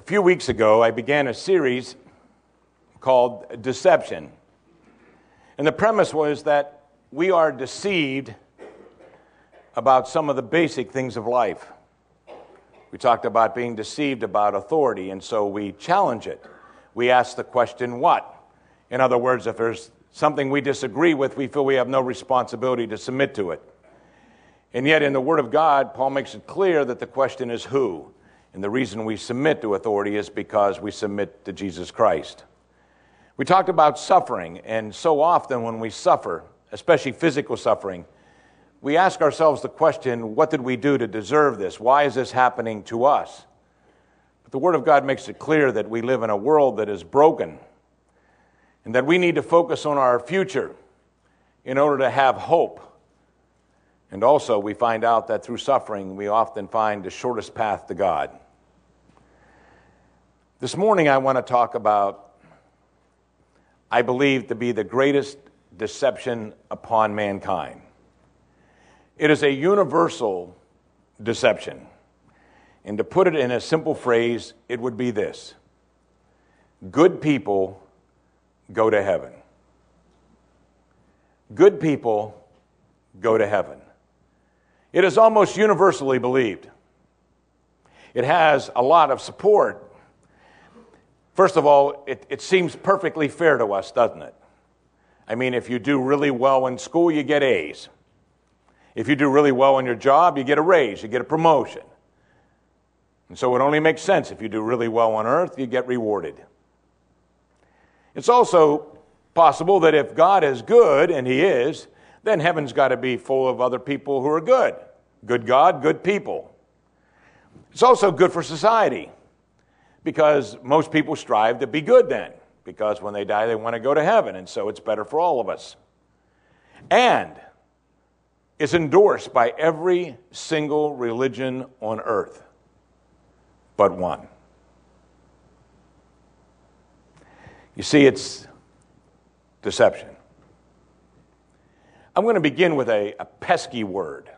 few weeks ago, I began a series called Deception. And the premise was that we are deceived about some of the basic things of life. We talked about being deceived about authority, and so we challenge it. We ask the question, what? In other words, if there's something we disagree with, we feel we have no responsibility to submit to it. And yet in the Word of God, Paul makes it clear that the question is who. And the reason we submit to authority is because we submit to Jesus Christ. We talked about suffering, and so often when we suffer, especially physical suffering, we ask ourselves the question, what did we do to deserve this? Why is this happening to us? But the Word of God makes it clear that we live in a world that is broken and that we need to focus on our future in order to have hope. And also we find out that through suffering, we often find the shortest path to God. This morning I want to talk about, I believe, to be the greatest deception upon mankind. It is a universal deception. And to put it in a simple phrase, it would be this: good people go to heaven. Good people go to heaven. It is almost universally believed. It has a lot of support. First of all, it seems perfectly fair to us, doesn't it? I mean, if you do really well in school, you get A's. If you do really well in your job, you get a raise, you get a promotion. And so it only makes sense if you do really well on earth, you get rewarded. It's also possible that if God is good, and He is, then heaven's got to be full of other people who are good. Good God, good people. It's also good for society, because most people strive to be good then, because when they die, they want to go to heaven, and so it's better for all of us. And it's endorsed by every single religion on earth but one. You see, it's deception. I'm going to begin with a pesky word: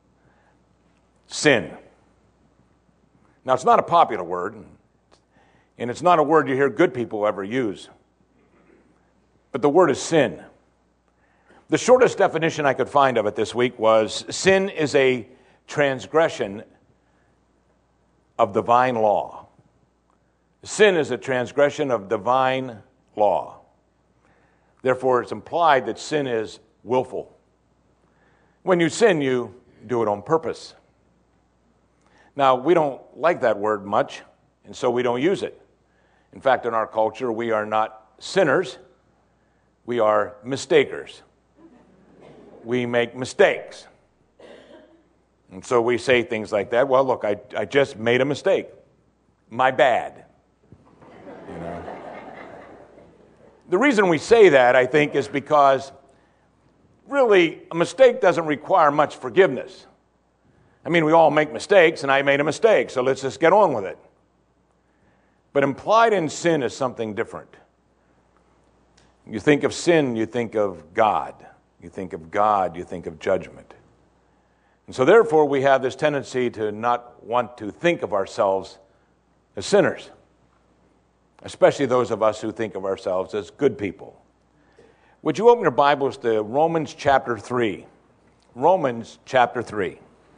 sin. Now, it's not a popular word, and it's not a word you hear good people ever use. But the word is sin. The shortest definition I could find of it this week was, sin is a transgression of divine law. Sin is a transgression of divine law. Therefore, it's implied that sin is willful. When you sin, you do it on purpose. Now, we don't like that word much, and so we don't use it. In fact, in our culture, we are not sinners. We are mistakers. We make mistakes. And so we say things like that. Well, look, I just made a mistake. My bad. You know? The reason we say that, I think, is because really a mistake doesn't require much forgiveness. I mean, we all make mistakes, and I made a mistake, so let's just get on with it. But implied in sin is something different. You think of sin, you think of God. You think of God, you think of judgment. And so therefore, we have this tendency to not want to think of ourselves as sinners, especially those of us who think of ourselves as good people. Would you open your Bibles to Romans chapter 3? Romans chapter 3.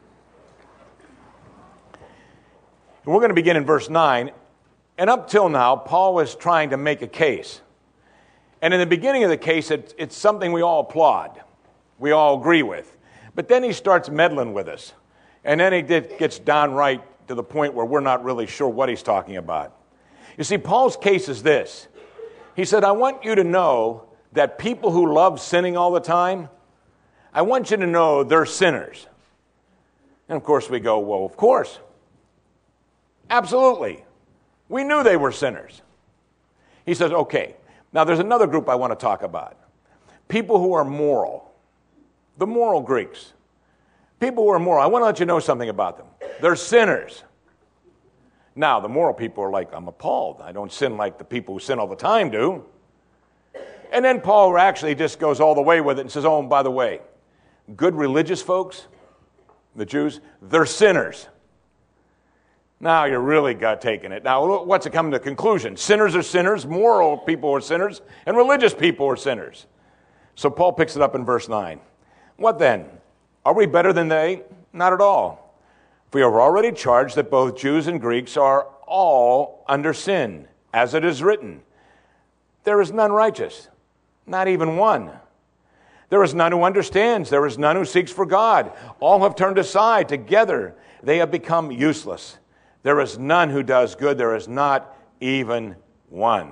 And we're going to begin in verse 9. And up till now, Paul was trying to make a case. And in the beginning of the case, it's something we all applaud. We all agree with. But then he starts meddling with us. And then he gets downright to the point where we're not really sure what he's talking about. You see, Paul's case is this. He said, I want you to know that people who love sinning all the time, I want you to know they're sinners. And of course we go, well, of course. Absolutely. We knew they were sinners. He says, okay, now there's another group I want to talk about. People who are moral. The moral Greeks. People who are moral. I want to let you know something about them. They're sinners. Now, the moral people are like, I'm appalled. I don't sin like the people who sin all the time do. And then Paul actually just goes all the way with it and says, oh, and by the way, good religious folks, the Jews, they're sinners. Now you're really taking it. Now what's it coming to conclusion? Sinners are sinners, moral people are sinners, and religious people are sinners. So Paul picks it up in verse 9. What then? Are we better than they? Not at all. We have already charged that both Jews and Greeks are all under sin, as it is written. There is none righteous, not even one. There is none who understands. There is none who seeks for God. All have turned aside. Together they have become useless. There is none who does good. There is not even one.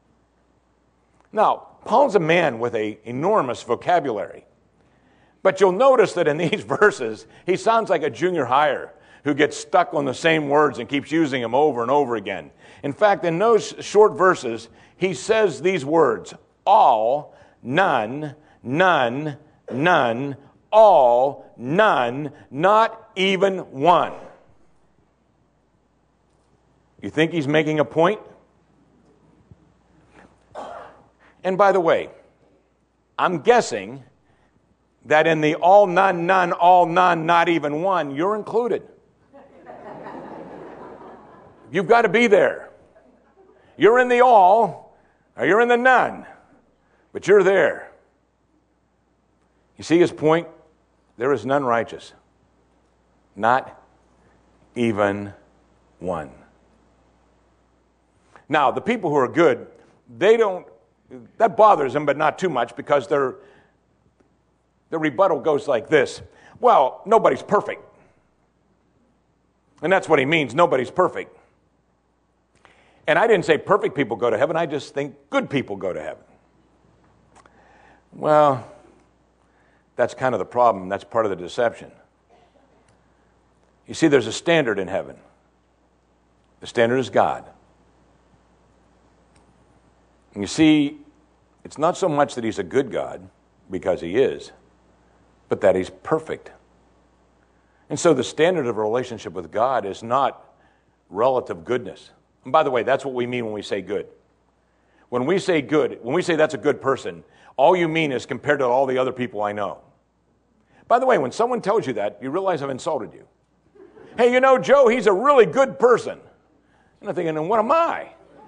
Now, Paul's a man with an enormous vocabulary. But you'll notice that in these verses, he sounds like a junior hire who gets stuck on the same words and keeps using them over and over again. In fact, in those short verses, he says these words: all, none, none, none, all, none, not even one. You think he's making a point? And by the way, I'm guessing that in the all, none, none, all, none, not even one, you're included. You've got to be there. You're in the all, or you're in the none, but you're there. You see his point? There is none righteous, not even one. Now, the people who are good, that bothers them, but not too much, because their rebuttal goes like this: well, nobody's perfect. And that's what he means, nobody's perfect. And I didn't say perfect people go to heaven, I just think good people go to heaven. Well, that's kind of the problem. That's part of the deception. You see, there's a standard in heaven. The standard is God. And you see, it's not so much that he's a good God, because he is, but that he's perfect. And so the standard of a relationship with God is not relative goodness. And by the way, that's what we mean when we say good. When we say good, when we say that's a good person, all you mean is compared to all the other people I know. By the way, when someone tells you that, you realize I've insulted you. Hey, you know, Joe, he's a really good person. And I'm thinking, and what am I?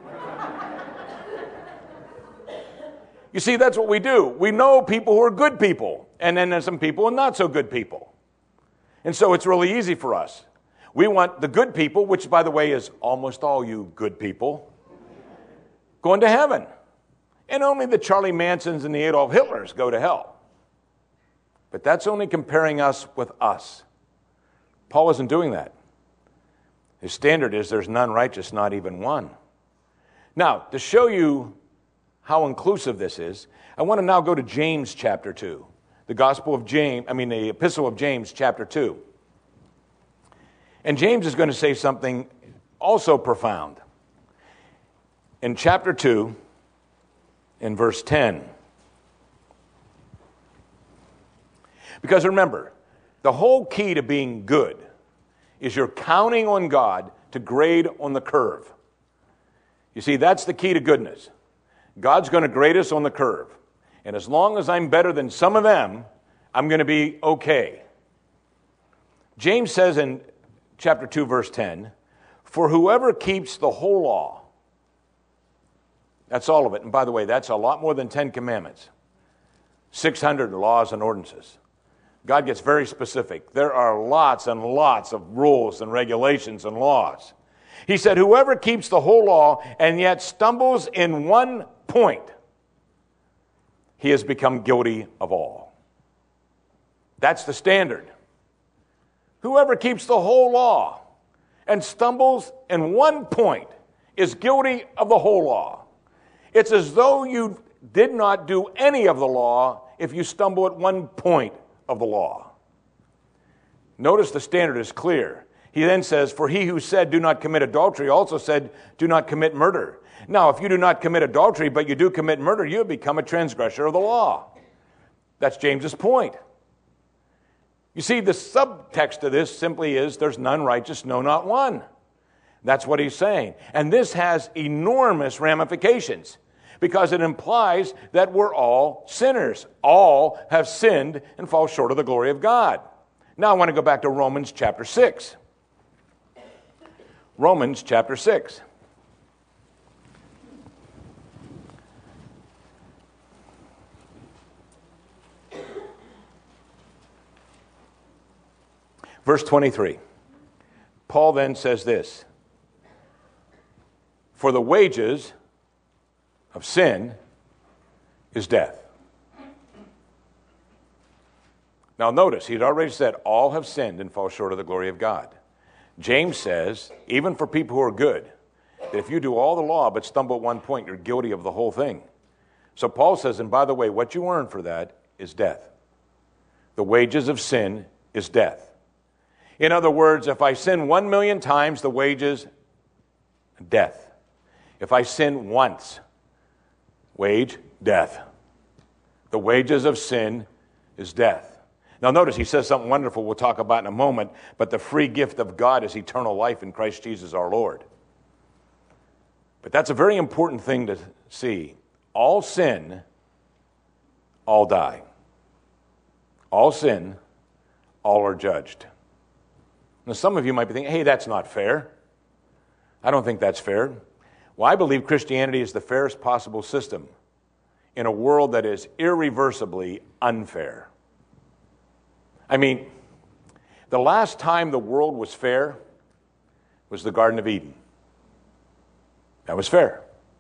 You see, that's what we do. We know people who are good people, and then there's some people who are not so good people. And so it's really easy for us. We want the good people, which, by the way, is almost all you good people, going to heaven. And only the Charlie Mansons and the Adolf Hitlers go to hell. But that's only comparing us with us. Paul isn't doing that. His standard is there's none righteous, not even one. Now, to show you how inclusive this is, I want to now go to James chapter 2. The Epistle of James chapter 2. And James is going to say something also profound. In chapter 2, in verse 10. Because remember, the whole key to being good is you're counting on God to grade on the curve. You see, that's the key to goodness. God's going to grade us on the curve. And as long as I'm better than some of them, I'm going to be okay. James says in chapter 2, verse 10, for whoever keeps the whole law, that's all of it. And by the way, that's a lot more than 10 commandments. 600 laws and ordinances. God gets very specific. There are lots and lots of rules and regulations and laws. He said, whoever keeps the whole law and yet stumbles in one point, he has become guilty of all. That's the standard. Whoever keeps the whole law and stumbles in one point is guilty of the whole law. It's as though you did not do any of the law if you stumble at one point of the law. Notice the standard is clear. He then says, for he who said, do not commit adultery, also said, do not commit murder. Now, if you do not commit adultery, but you do commit murder, you have become a transgressor of the law. That's James's point. You see, the subtext of this simply is, there's none righteous, no, not one. That's what he's saying. And this has enormous ramifications, because it implies that we're all sinners. All have sinned and fall short of the glory of God. Now I want to go back to Romans chapter 6. Romans chapter 6. Verse 23. Paul then says this: for the wages of sin is death. Now notice, he'd already said all have sinned and fall short of the glory of God. James says, even for people who are good, that if you do all the law but stumble at one point, you're guilty of the whole thing. So Paul says, and by the way, what you earn for that is death. The wages of sin is death. In other words, if I sin 1,000,000 times, the wages, death. If I sin once, wage, death. The wages of sin is death. Now notice, he says something wonderful we'll talk about in a moment, but the free gift of God is eternal life in Christ Jesus our Lord. But that's a very important thing to see. All sin, all die. All sin, all are judged. Now some of you might be thinking, hey, that's not fair. I don't think that's fair. Well, I believe Christianity is the fairest possible system in a world that is irreversibly unfair. I mean, the last time the world was fair was the Garden of Eden. That was fair.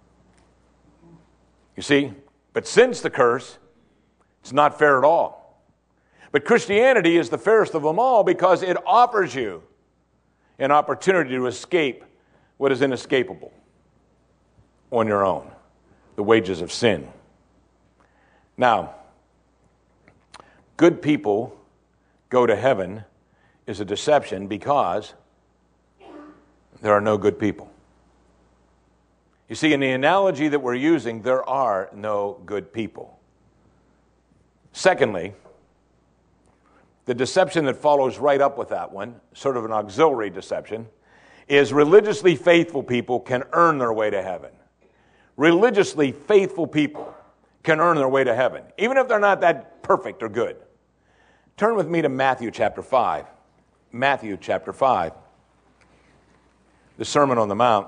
You see, but since the curse, it's not fair at all. But Christianity is the fairest of them all because it offers you an opportunity to escape what is inescapable on your own, the wages of sin. Now, good people go to heaven is a deception because there are no good people. You see, in the analogy that we're using, there are no good people. Secondly, the deception that follows right up with that one, sort of an auxiliary deception, is religiously faithful people can earn their way to heaven. Religiously faithful people can earn their way to heaven, even if they're not that perfect or good. Turn with me to Matthew chapter 5. Matthew chapter 5. The Sermon on the Mount.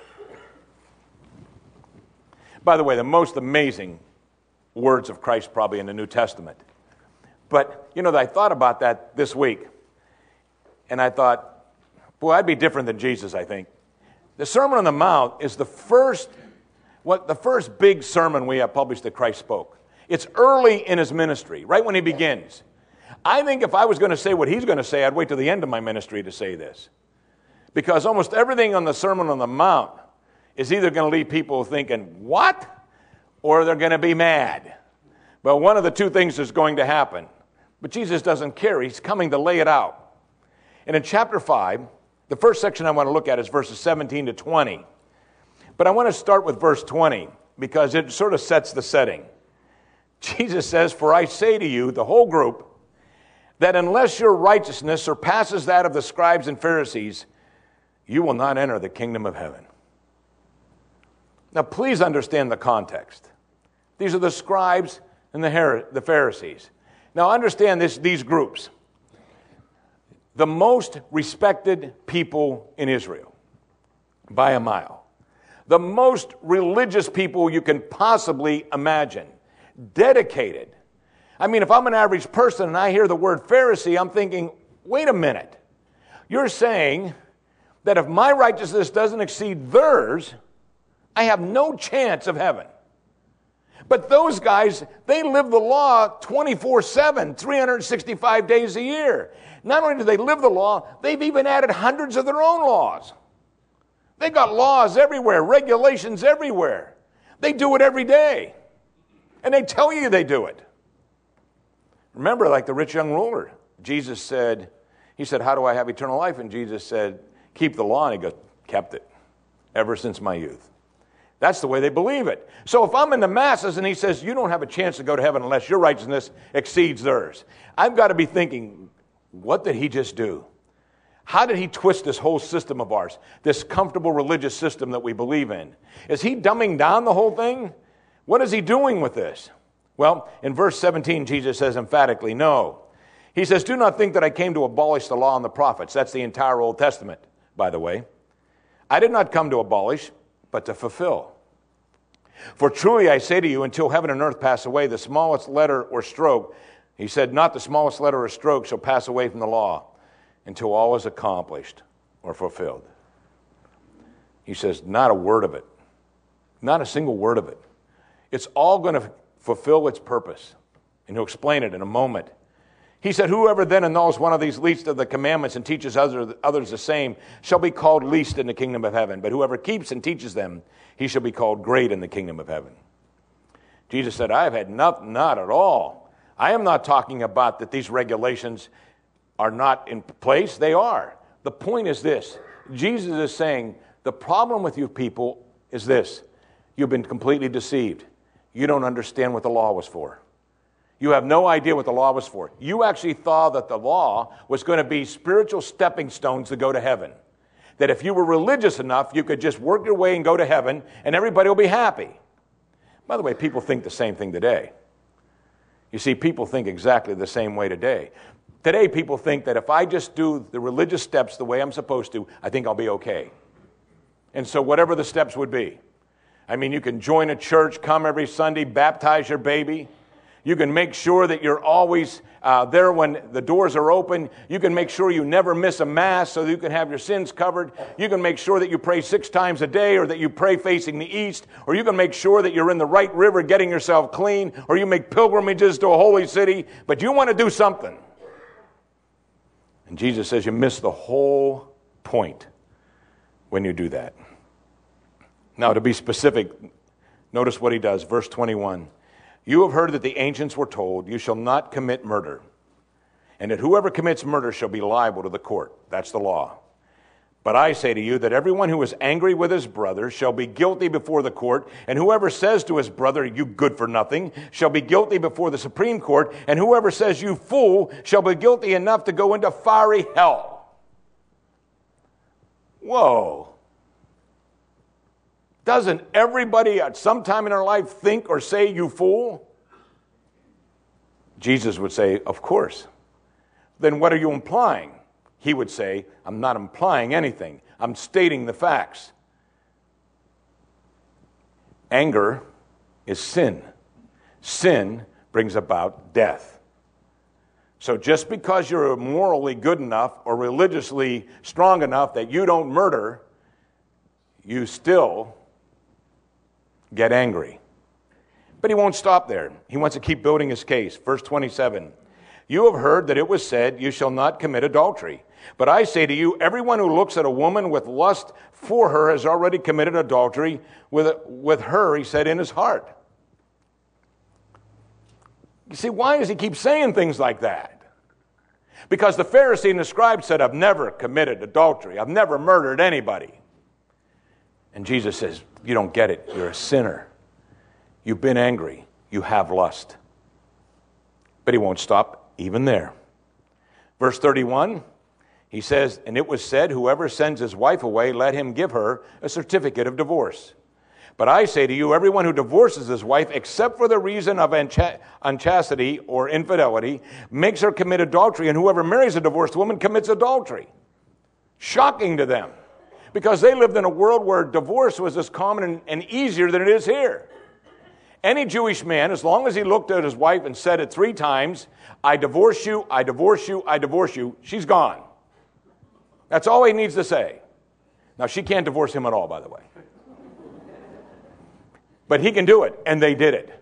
By the way, the most amazing words of Christ probably in the New Testament. But, I thought about that this week. And I thought, boy, I'd be different than Jesus, I think. The Sermon on the Mount is the first big sermon we have published that Christ spoke. It's early in his ministry, right when he begins. I think if I was going to say what he's going to say, I'd wait till the end of my ministry to say this. Because almost everything on the Sermon on the Mount is either going to leave people thinking, what? Or they're going to be mad. But one of the two things is going to happen. But Jesus doesn't care. He's coming to lay it out. And in chapter 5, the first section I want to look at is verses 17 to 20. But I want to start with verse 20 because it sort of sets the setting. Jesus says, for I say to you, the whole group, that unless your righteousness surpasses that of the scribes and Pharisees, you will not enter the kingdom of heaven. Now, please understand the context. These are the scribes and the Pharisees. Now, understand these groups. The most respected people in Israel, by a mile. The most religious people you can possibly imagine. Dedicated. I mean, if I'm an average person and I hear the word Pharisee, I'm thinking, wait a minute. You're saying that if my righteousness doesn't exceed theirs, I have no chance of heaven. But those guys, they live the law 24/7, 365 days a year. Not only do they live the law, they've even added hundreds of their own laws. They've got laws everywhere, regulations everywhere. They do it every day. And they tell you they do it. Remember, like the rich young ruler, Jesus said, how do I have eternal life? And Jesus said, keep the law. And he goes, kept it ever since my youth. That's the way they believe it. So if I'm in the masses and he says, you don't have a chance to go to heaven unless your righteousness exceeds theirs, I've got to be thinking, what did he just do? How did he twist this whole system of ours, this comfortable religious system that we believe in? Is he dumbing down the whole thing? What is he doing with this? Well, in verse 17, Jesus says emphatically, no. He says, do not think that I came to abolish the law and the prophets. That's the entire Old Testament, by the way. I did not come to abolish, but to fulfill. For truly I say to you, until heaven and earth pass away, the smallest letter or stroke, he said, not the smallest letter or stroke shall pass away from the law until all is accomplished or fulfilled. He says, not a word of it. Not a single word of it. It's all going to fulfill its purpose. And he'll explain it in a moment. He said, whoever then annuls one of these least of the commandments and teaches others the same shall be called least in the kingdom of heaven. But whoever keeps and teaches them, he shall be called great in the kingdom of heaven. Jesus said, I have had nothing, not at all. I am not talking about that these regulations are not in place. They are. The point is this. Jesus is saying, the problem with you people is this. You've been completely deceived. You don't understand what the law was for. You have no idea what the law was for. You actually thought that the law was going to be spiritual stepping stones to go to heaven. That if you were religious enough, you could just work your way and go to heaven, and everybody will be happy. By the way, people think the same thing today. You see, people think exactly the same way today. Today, people think that if I just do the religious steps the way I'm supposed to, I think I'll be okay. And so whatever the steps would be. I mean, you can join a church, come every Sunday, baptize your baby. You can make sure that you're always there when the doors are open. You can make sure you never miss a mass so that you can have your sins covered. You can make sure that you pray 6 times a day, or that you pray facing the east. Or you can make sure that you're in the right river getting yourself clean. Or you make pilgrimages to a holy city. But you want to do something. And Jesus says you miss the whole point when you do that. Now, to be specific, notice what he does. Verse 21. You have heard that the ancients were told, you shall not commit murder, and that whoever commits murder shall be liable to the court. That's the law. But I say to you that everyone who is angry with his brother shall be guilty before the court, and whoever says to his brother, you good for nothing, shall be guilty before the Supreme Court, and whoever says, you fool, shall be guilty enough to go into fiery hell. Whoa. Doesn't everybody at some time in our life think or say, you fool? Jesus would say, of course. Then what are you implying? He would say, I'm not implying anything. I'm stating the facts. Anger is sin. Sin brings about death. So just because you're morally good enough or religiously strong enough that you don't murder, you still get angry. But he won't stop there. He wants to keep building his case. Verse 27. You have heard that it was said, you shall not commit adultery. But I say to you, everyone who looks at a woman with lust for her has already committed adultery with her, he said, in his heart. You see, why does he keep saying things like that? Because the Pharisee and the scribe said, I've never committed adultery. I've never murdered anybody. And Jesus says, you don't get it. You're a sinner. You've been angry. You have lust. But he won't stop even there. Verse 31, he says, and it was said, whoever sends his wife away, let him give her a certificate of divorce. But I say to you, everyone who divorces his wife, except for the reason of unchastity or infidelity, makes her commit adultery, and whoever marries a divorced woman commits adultery. Shocking to them. Because they lived in a world where divorce was as common and easier than it is here. Any Jewish man, as long as he looked at his wife and said it 3 times, I divorce you, I divorce you, I divorce you, she's gone. That's all he needs to say. Now, she can't divorce him at all, by the way. But he can do it, and they did it.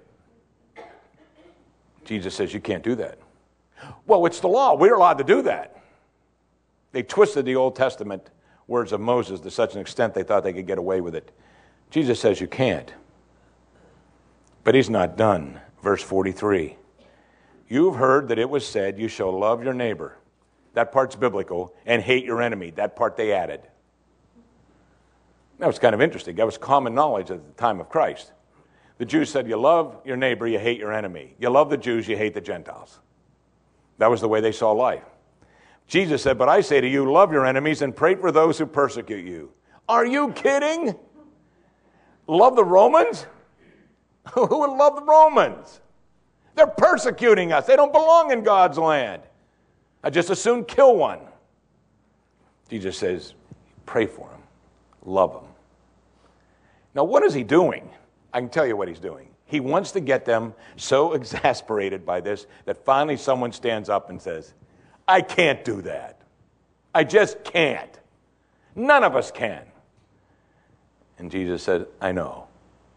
Jesus says you can't do that. Well, it's the law. We're allowed to do that. They twisted the Old Testament words of Moses to such an extent they thought they could get away with it. Jesus says you can't. But he's not done. Verse 43. You've heard that it was said, you shall love your neighbor. That part's biblical. And hate your enemy. That part they added. That was kind of interesting. That was common knowledge at the time of Christ. The Jews said, you love your neighbor, you hate your enemy. You love the Jews, you hate the Gentiles. That was the way they saw life. Jesus said, but I say to you, love your enemies and pray for those who persecute you. Are you kidding? Love the Romans? Who would love the Romans? They're persecuting us. They don't belong in God's land. I just as soon kill one. Jesus says, pray for them. love them. Now, what is he doing? I can tell you what he's doing. He wants to get them so exasperated by this that finally someone stands up and says, I can't do that. I just can't. None of us can. And Jesus said, I know.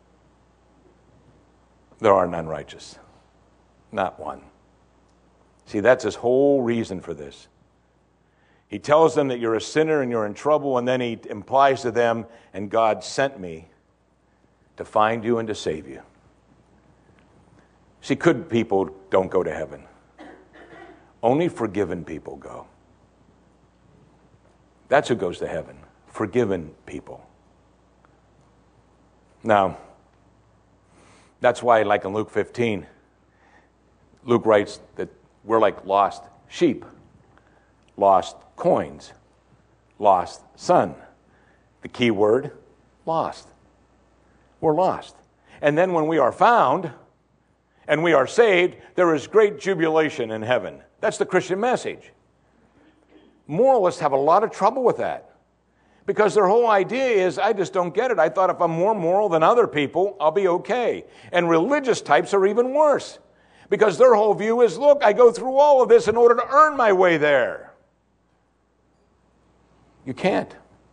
There are none righteous. Not one. See, that's his whole reason for this. He tells them that you're a sinner and you're in trouble, and then he implies to them, and God sent me to find you and to save you. See, good people don't go to heaven. Only forgiven people go. That's who goes to heaven. Forgiven people. Now, that's why, like in Luke 15, Luke writes that we're like lost sheep, lost coins, lost son. The key word, lost. We're lost. And then when we are found and we are saved, there is great jubilation in heaven. That's the Christian message. Moralists have a lot of trouble with that because their whole idea is, I just don't get it. I thought if I'm more moral than other people, I'll be okay. And religious types are even worse because their whole view is, look, I go through all of this in order to earn my way there. You can't.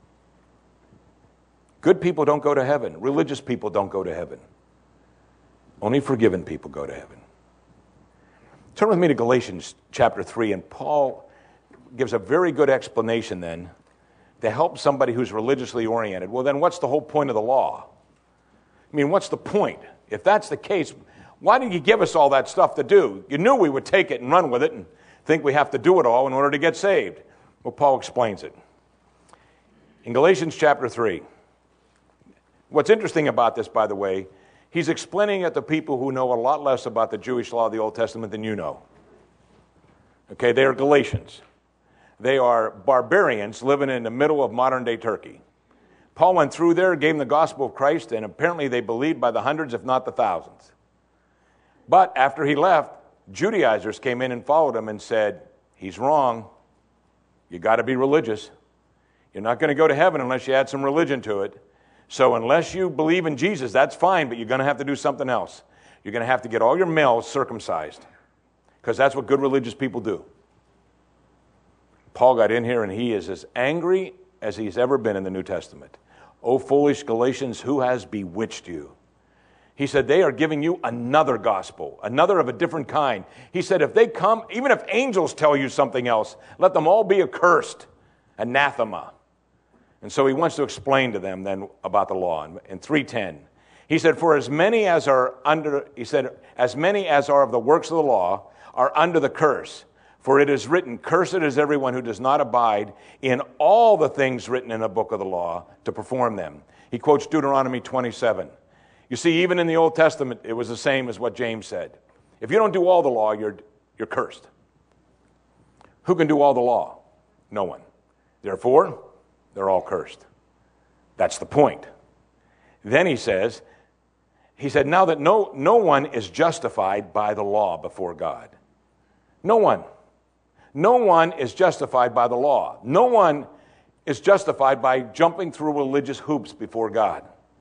Good people don't go to heaven. Religious people don't go to heaven. Only forgiven people go to heaven. Turn with me to Galatians chapter 3, and Paul gives a very good explanation then to help somebody who's religiously oriented. Well, then what's the whole point of the law? I mean, what's the point? If that's the case, why did you give us all that stuff to do? You knew we would take it and run with it and think we have to do it all in order to get saved. Well, Paul explains it. In Galatians chapter 3, what's interesting about this, by the way, he's explaining it to people who know a lot less about the Jewish law of the Old Testament than you know. Okay, they are Galatians. They are barbarians living in the middle of modern-day Turkey. Paul went through there, gave them the gospel of Christ, and apparently they believed by the hundreds, if not the thousands. But after he left, Judaizers came in and followed him and said, he's wrong. You got to be religious. You're not going to go to heaven unless you add some religion to it. So unless you believe in Jesus, that's fine, but you're going to have to do something else. You're going to have to get all your males circumcised because that's what good religious people do. Paul got in here and he is as angry as he's ever been in the New Testament. O foolish Galatians, who has bewitched you? He said, they are giving you another gospel, another of a different kind. He said, if they come, even if angels tell you something else, let them all be accursed, anathema. And so he wants to explain to them then about the law in 3:10. He said, for as many as are as many as are of the works of the law are under the curse. For it is written, cursed is everyone who does not abide in all the things written in the book of the law to perform them. He quotes Deuteronomy 27. You see, even in the Old Testament, it was the same as what James said. If you don't do all the law, you're cursed. Who can do all the law? No one. Therefore, they're all cursed. That's the point. Then he said, now that no one is justified by the law before God. No one. No one is justified by the law. No one is justified by jumping through religious hoops before God.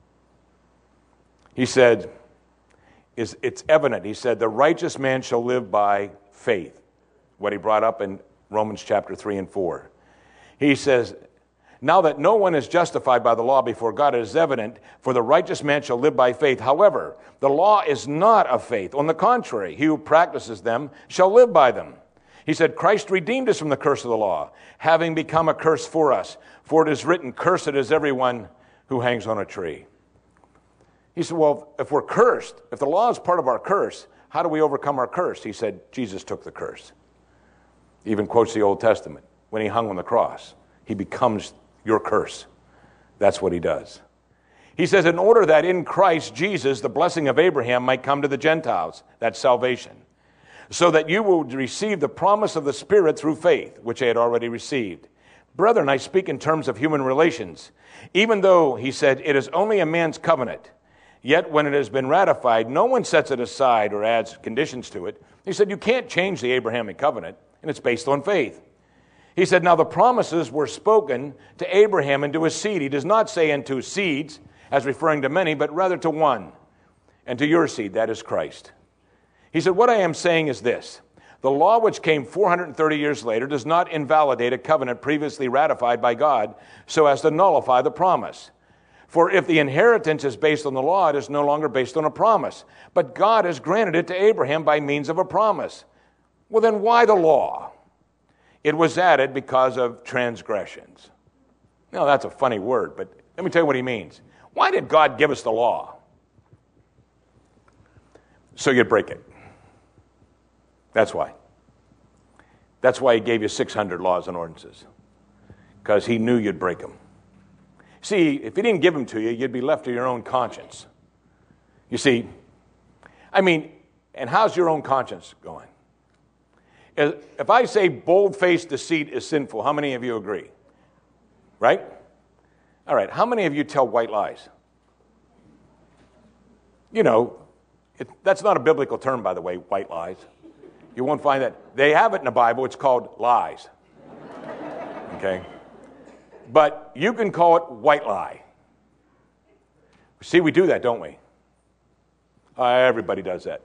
He said, it's evident. He said, the righteous man shall live by faith. What he brought up in Romans chapter 3 and 4. He says, now that no one is justified by the law before God, it is evident, for the righteous man shall live by faith. However, the law is not of faith. On the contrary, he who practices them shall live by them. He said, Christ redeemed us from the curse of the law, having become a curse for us. For it is written, cursed is everyone who hangs on a tree. He said, well, if we're cursed, if the law is part of our curse, how do we overcome our curse? He said, Jesus took the curse. He even quotes the Old Testament. When he hung on the cross, he becomes your curse. That's what he does. He says, in order that in Christ Jesus, the blessing of Abraham might come to the Gentiles, that's salvation, so that you will receive the promise of the Spirit through faith, which they had already received. Brethren, I speak in terms of human relations. Even though, he said, it is only a man's covenant, yet when it has been ratified, no one sets it aside or adds conditions to it. He said, you can't change the Abrahamic covenant, and it's based on faith. He said, now the promises were spoken to Abraham and to his seed. He does not say unto seeds, as referring to many, but rather to one, and to your seed, that is Christ. He said, what I am saying is this. The law which came 430 years later does not invalidate a covenant previously ratified by God so as to nullify the promise. For if the inheritance is based on the law, it is no longer based on a promise. But God has granted it to Abraham by means of a promise. Well, then why the law? It was added because of transgressions. Now, that's a funny word, but let me tell you what he means. Why did God give us the law? So you'd break it. That's why. That's why he gave you 600 laws and ordinances. Because he knew you'd break them. See, if he didn't give them to you, you'd be left to your own conscience. You see, and how's your own conscience going? If I say bold-faced deceit is sinful, how many of you agree? Right? All right, how many of you tell white lies? You know, that's not a biblical term, by the way, white lies. You won't find that. They have it in the Bible. It's called lies. Okay? But you can call it white lie. See, we do that, don't we? Everybody does that.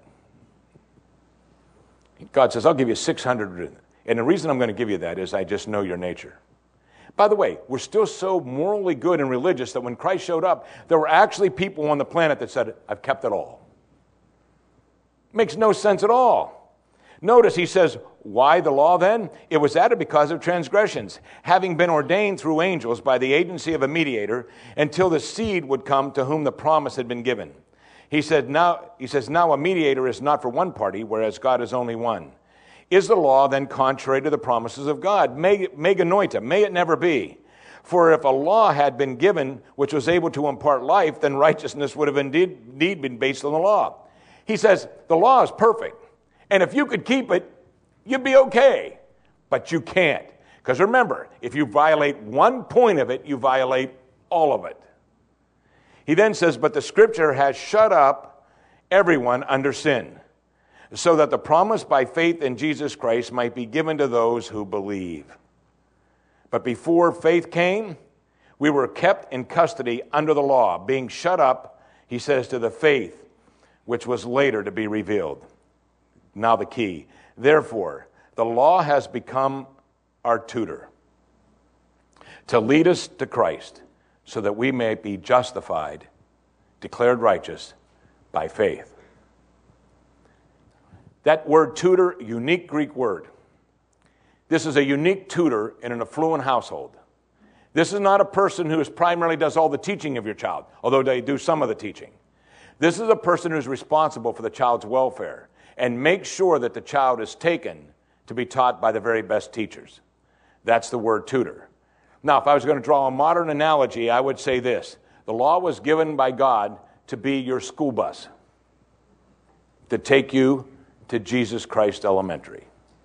God says, I'll give you 600. And the reason I'm going to give you that is I just know your nature. By the way, we're still so morally good and religious that when Christ showed up, there were actually people on the planet that said, I've kept it all. Makes no sense at all. Notice he says, why the law then? It was added because of transgressions, having been ordained through angels by the agency of a mediator until the seed would come to whom the promise had been given. He says, now a mediator is not for one party, whereas God is only one. Is the law then contrary to the promises of God? Mega noita, may it never be. For if a law had been given which was able to impart life, then righteousness would have indeed been based on the law. He says, the law is perfect. And if you could keep it, you'd be okay. But you can't. Because remember, if you violate one point of it, you violate all of it. He then says, but the scripture has shut up everyone under sin, so that the promise by faith in Jesus Christ might be given to those who believe. But before faith came, we were kept in custody under the law, being shut up, he says, to the faith which was later to be revealed. Now the key. Therefore, the law has become our tutor to lead us to Christ, so that we may be justified, declared righteous by faith. That word tutor, unique Greek word. This is a unique tutor in an affluent household. This is not a person who primarily does all the teaching of your child, although they do some of the teaching. This is a person who's responsible for the child's welfare and makes sure that the child is taken to be taught by the very best teachers. That's the word tutor. Now, if I was going to draw a modern analogy, I would say this. The law was given by God to be your school bus, to take you to Jesus Christ Elementary.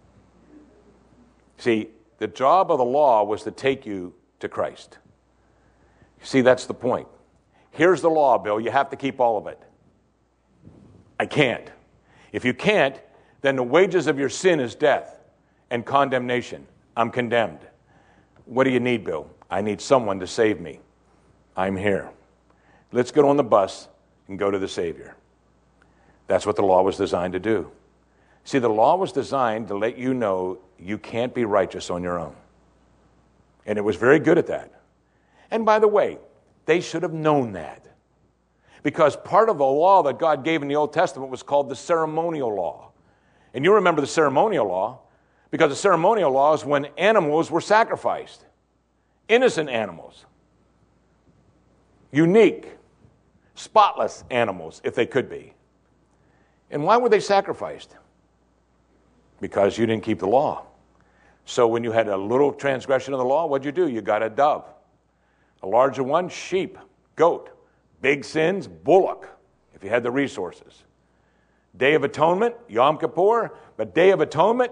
See, the job of the law was to take you to Christ. See, that's the point. Here's the law, Bill. You have to keep all of it. I can't. If you can't, then the wages of your sin is death and condemnation. I'm condemned. What do you need, Bill? I need someone to save me. I'm here. Let's get on the bus and go to the Savior. That's what the law was designed to do. See, the law was designed to let you know you can't be righteous on your own. And it was very good at that. And by the way, they should have known that. Because part of the law that God gave in the Old Testament was called the ceremonial law. And you remember the ceremonial law, because the ceremonial law is when animals were sacrificed. Innocent animals. Unique, spotless animals, if they could be. And why were they sacrificed? Because you didn't keep the law. So when you had a little transgression of the law, what'd you do? You got a dove. A larger one, sheep, goat. Big sins, bullock, if you had the resources. Day of Atonement, Yom Kippur, but Day of Atonement,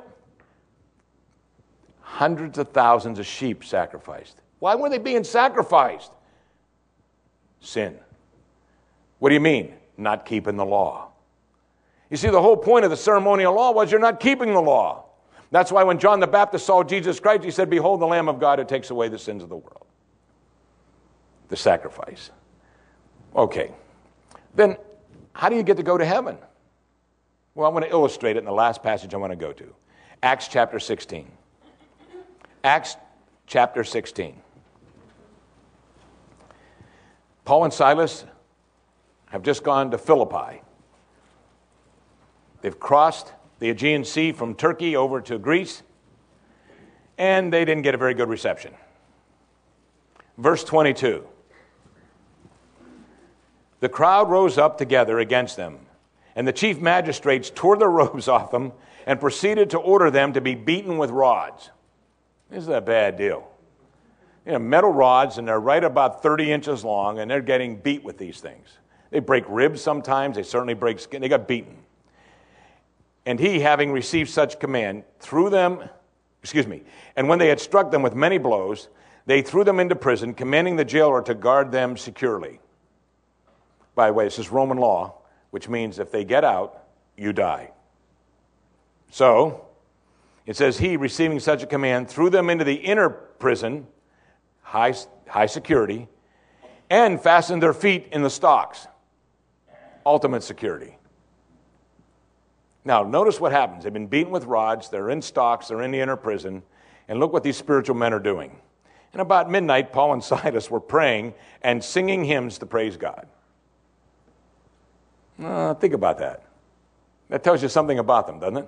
hundreds of thousands of sheep sacrificed. Why were they being sacrificed? Sin. What do you mean? Not keeping the law. You see, the whole point of the ceremonial law was you're not keeping the law. That's why when John the Baptist saw Jesus Christ, he said, "Behold the Lamb of God who takes away the sins of the world." The sacrifice. Okay. Then how do you get to go to heaven? Well, I'm going to illustrate it in the last passage I want to go to. Acts chapter 16. Acts chapter 16. Paul and Silas have just gone to Philippi. They've crossed the Aegean Sea from Turkey over to Greece, and they didn't get a very good reception. Verse 22. The crowd rose up together against them, and the chief magistrates tore their robes off them and proceeded to order them to be beaten with rods. This is a bad deal. Metal rods, and they're right about 30 inches long, and they're getting beat with these things. They break ribs sometimes. They certainly break skin. They got beaten. And he, having received such command, and when they had struck them with many blows, they threw them into prison, commanding the jailer to guard them securely. By the way, this is Roman law, which means if they get out, you die. So, it says, he, receiving such a command, threw them into the inner prison, high security, and fastened their feet in the stocks. Ultimate security. Now, notice what happens. They've been beaten with rods, they're in stocks, they're in the inner prison, and look what these spiritual men are doing. And about midnight, Paul and Silas were praying and singing hymns to praise God. Think about that. That tells you something about them, doesn't it?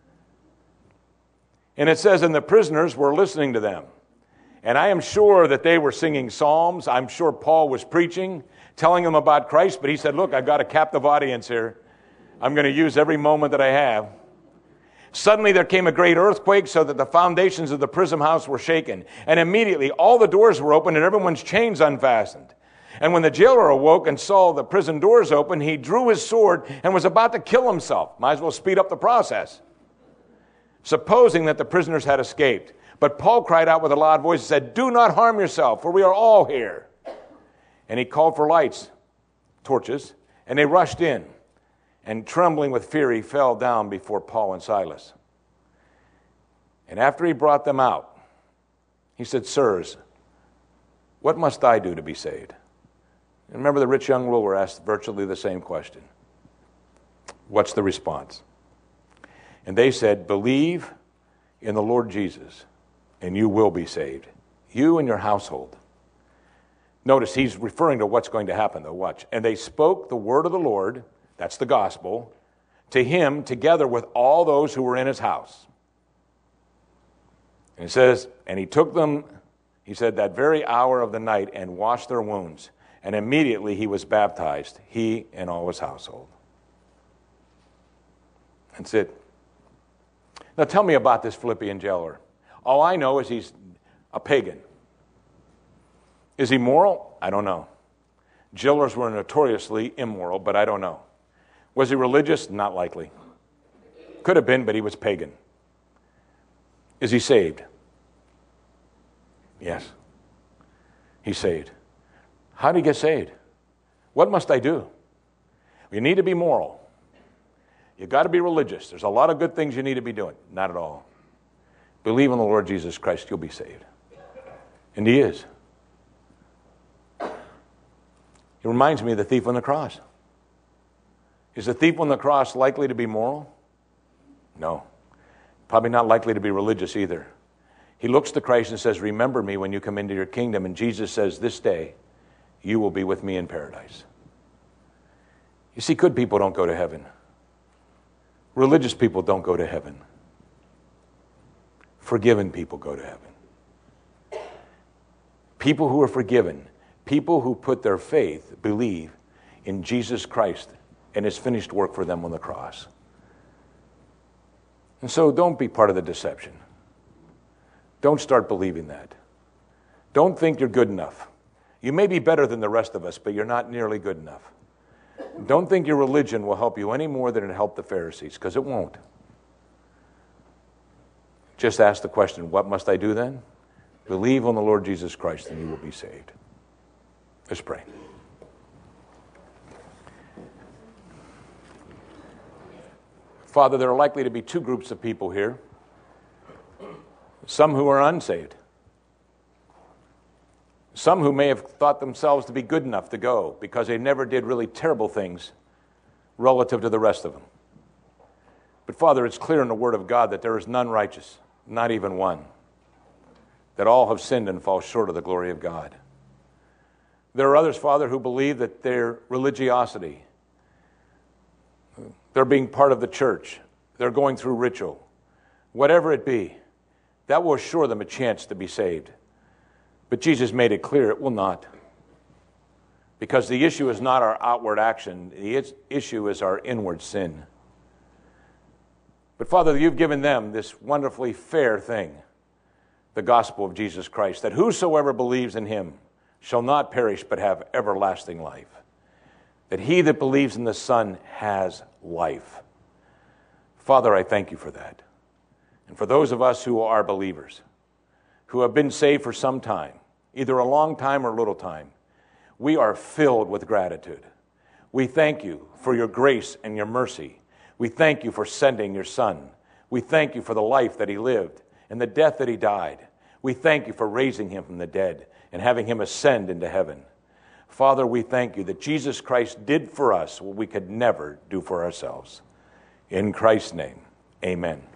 And it says, and the prisoners were listening to them. And I am sure that they were singing psalms. I'm sure Paul was preaching, telling them about Christ, but he said, look, I've got a captive audience here. I'm going to use every moment that I have. Suddenly there came a great earthquake so that the foundations of the prison house were shaken. And immediately all the doors were opened and everyone's chains unfastened. And when the jailer awoke and saw the prison doors open, he drew his sword and was about to kill himself. Might as well speed up the process, supposing that the prisoners had escaped. But Paul cried out with a loud voice and said, do not harm yourself, for we are all here. And he called for lights, torches, and they rushed in. And trembling with fear, he fell down before Paul and Silas. And after he brought them out, he said, sirs, what must I do to be saved? And remember, the rich young ruler asked virtually the same question. What's the response? And they said, believe in the Lord Jesus, and you will be saved, you and your household. Notice he's referring to what's going to happen, though. Watch. And they spoke the word of the Lord, that's the gospel, to him together with all those who were in his house. And it says, and he took them, he said, that very hour of the night and washed their wounds. And immediately he was baptized, he and all his household. That's it. Now tell me about this Philippian jailer. All I know is he's a pagan. Is he moral? I don't know. Jailers were notoriously immoral, but I don't know. Was he religious? Not likely. Could have been, but he was pagan. Is he saved? Yes. He's saved. How do you get saved? What must I do? You need to be moral. You've got to be religious. There's a lot of good things you need to be doing. Not at all. Believe in the Lord Jesus Christ, you'll be saved. And he is. It reminds me of the thief on the cross. Is the thief on the cross likely to be moral? No. Probably not likely to be religious either. He looks to Christ and says, remember me when you come into your kingdom. And Jesus says, this day you will be with me in paradise. You see, good people don't go to heaven. Religious people don't go to heaven. Forgiven people go to heaven. People who are forgiven, people who put their faith, believe in Jesus Christ and his finished work for them on the cross. And so don't be part of the deception. Don't start believing that. Don't think you're good enough. You may be better than the rest of us, but you're not nearly good enough. Don't think your religion will help you any more than it helped the Pharisees, because it won't. Just ask the question, what must I do then? Believe on the Lord Jesus Christ and you will be saved. Let's pray. Father, there are likely to be two groups of people here. some who are unsaved, some who may have thought themselves to be good enough to go because they never did really terrible things relative to the rest of them. But Father, it's clear in the Word of God that there is none righteous, not even one, that all have sinned and fall short of the glory of God. There are others, Father, who believe that their religiosity, they're being part of the church, they're going through ritual, whatever it be, that will assure them a chance to be saved. But Jesus made it clear it will not. Because the issue is not our outward action, the issue is our inward sin. But Father, you've given them this wonderfully fair thing, the gospel of Jesus Christ, that whosoever believes in him shall not perish but have everlasting life. That he that believes in the Son has life. Father, I thank you for that. And for those of us who are believers, who have been saved for some time, either a long time or a little time, we are filled with gratitude. We thank you for your grace and your mercy. We thank you for sending your Son. We thank you for the life that he lived and the death that he died. We thank you for raising him from the dead and having him ascend into heaven. Father, we thank you that Jesus Christ did for us what we could never do for ourselves. In Christ's name, amen.